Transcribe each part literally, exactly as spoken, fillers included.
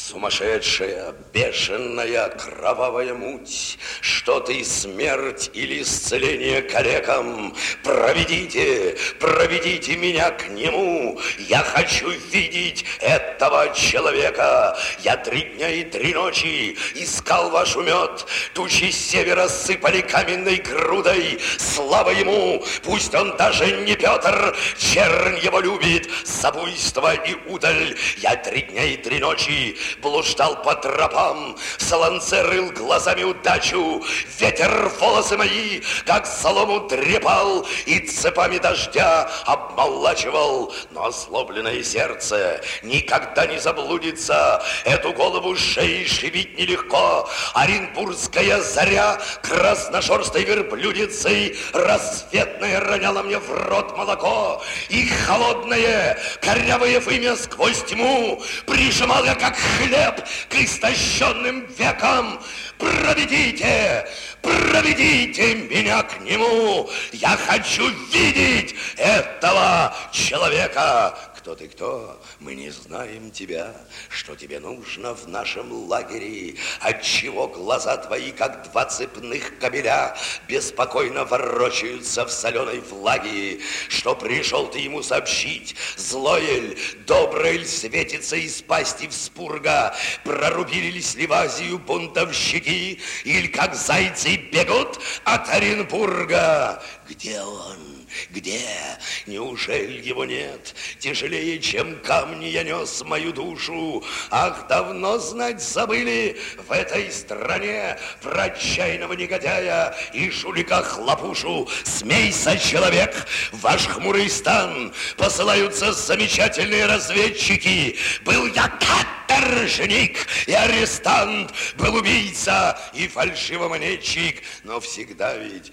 Сумасшедшая, бешеная, кровавая муть, что ты, смерть или исцеление калекам, проведите, проведите меня к нему. Я хочу видеть этого человека. Я три дня и три ночи искал ваш умет. Тучи с севера сыпали каменной грудой. Слава ему, пусть он даже не Петр, чернь его любит, забуйство и удаль. Я три дня и три ночи блуждал по тропам, в солонце рыл глазами удачу. Ветер волосы мои, как солому трепал, и цепами дождя обмолачивал. Но озлобленное сердце никогда не заблудится. Эту голову шеи шевить нелегко. Оренбургская заря красношерстой верблюдицей рассветная роняла мне в рот молоко. И холодное, корявое вымя сквозь тьму прижимал я, как хлеб, к истощенным векам. Проведите, проведите меня к нему. Я хочу видеть этого человека. Кто ты, кто? Мы не знаем тебя. Что тебе нужно в нашем лагере? Отчего глаза твои, как два цепных кабеля, беспокойно ворочаются в соленой влаге? Что пришел ты ему сообщить? Злое ль, доброе ль светится из пасти вспурга? Прорубились ли в Азию бунтовщики? Или как зайцы бегут от Оренбурга? Где он? Где? Неужели его нет? Тяжелее, чем камни, я нес мою душу. Ах, давно знать забыли в этой стране про отчаянного негодяя и жулика Хлопушу. Смейся, человек, в ваш хмурый стан посылаются замечательные разведчики. Был я каторжник и арестант, был убийца и фальшивомонетчик, но всегда ведь...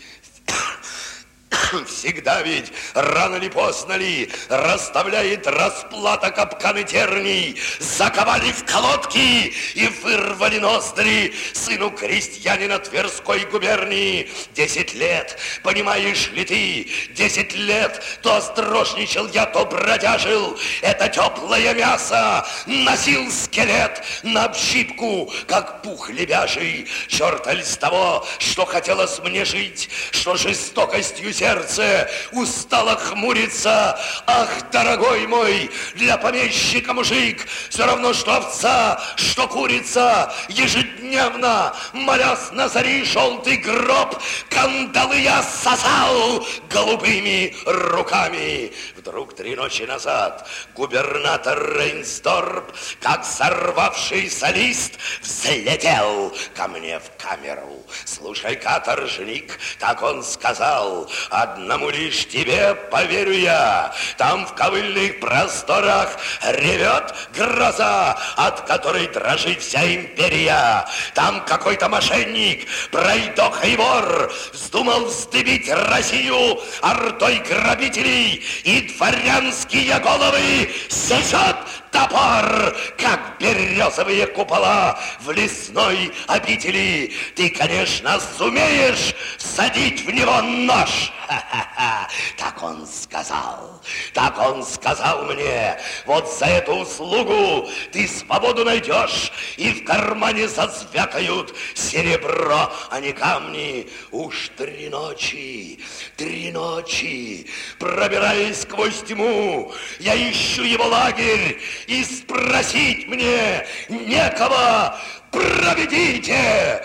Всегда ведь, рано ли, поздно ли, расставляет расплата капканы терний. Заковали в колодки и вырвали ноздри сыну крестьянина Тверской губернии. Десять лет, понимаешь ли ты, десять лет то острожничал я, то бродяжил. Это теплое мясо носил скелет на общипку, как пух лебяжий. Черт ли с того, что хотелось мне жить, что жестокостью сердце устало хмурится. Ах, дорогой мой, для помещика мужик все равно, что овца, что курица. Ежедневно, молясь на зари желтый гроб, кандалы я сосал голубыми руками. Вдруг три ночи назад губернатор Рейнсдорп, как сорвавшийся лист, взлетел ко мне в камеру. Слушай, каторжник, так он сказал: одному лишь тебе поверю я. Там в ковыльных просторах ревет гроза, от которой дрожит вся империя. Там какой-то мошенник, пройдоха и вор, вздумал вздыбить Россию ордой грабителей, и дворянские головы сечет топор, как березовые купола в лесной обители. Ты, конечно, сумеешь всадить в него нож. Ха-ха-ха. Так он сказал, так он сказал мне. Вот за эту услугу ты свободу найдешь, и в кармане зазвякают серебро, а не камни. Уж три ночи, три ночи, пробираясь сквозь тьму, я ищу его лагерь, и спросить мне некого. Проведите,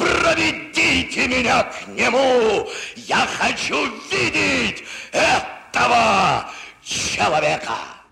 проведите меня к нему. Я хочу видеть этого человека.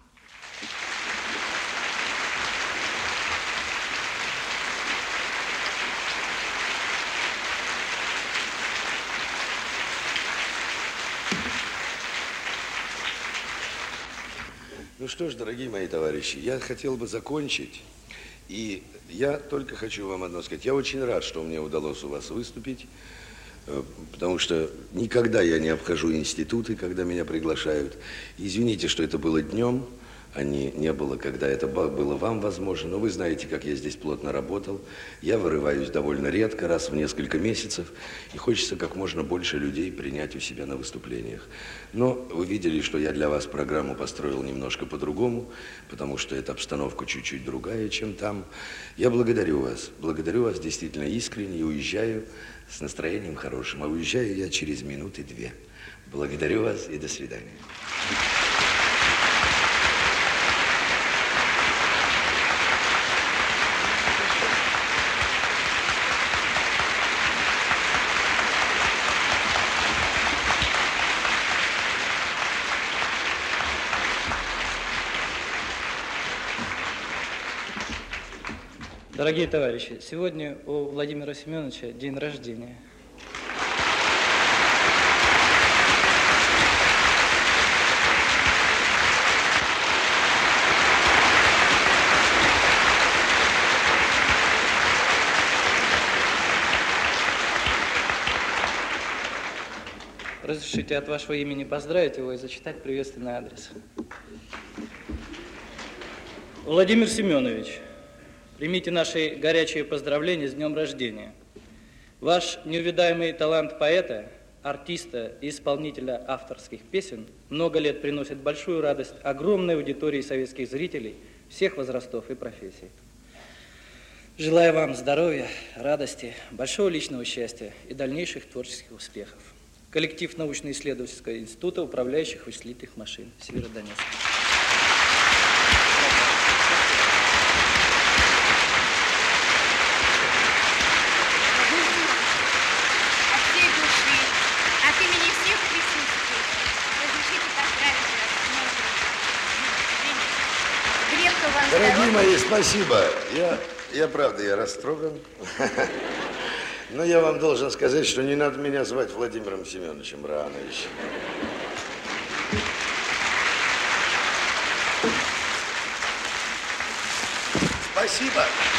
Ну что ж, дорогие мои товарищи, я хотел бы закончить, и я только хочу вам одно сказать. Я очень рад, что мне удалось у вас выступить, потому что никогда я не обхожу институты, когда меня приглашают. Извините, что это было днем, а не, не было, когда это было вам возможно. Но вы знаете, как я здесь плотно работал. Я вырываюсь довольно редко, раз в несколько месяцев. И хочется как можно больше людей принять у себя на выступлениях. Но вы видели, что я для вас программу построил немножко по-другому, потому что эта обстановка чуть-чуть другая, чем там. Я благодарю вас. Благодарю вас действительно искренне и уезжаю с настроением хорошим. А уезжаю я через минуты две. Благодарю вас и до свидания. Дорогие товарищи, сегодня у Владимира Семеновича день рождения. Разрешите от вашего имени поздравить его и зачитать приветственный адрес. Владимир Семенович, примите наши горячие поздравления с днем рождения. Ваш неувидаемый талант поэта, артиста и исполнителя авторских песен много лет приносит большую радость огромной аудитории советских зрителей всех возрастов и профессий. Желаю вам здоровья, радости, большого личного счастья и дальнейших творческих успехов. Коллектив научно-исследовательского института управляющих вычислительных машин Северодонецка. От всей души, от имени всех присутствующих, разрешите поздравить вас с днем рождения. Крепко вам здоровья. Дорогие мои, спасибо. Я, я правда, я растроган. Но я вам должен сказать, что не надо меня звать Владимиром Семеновичем, рано еще. Спасибо.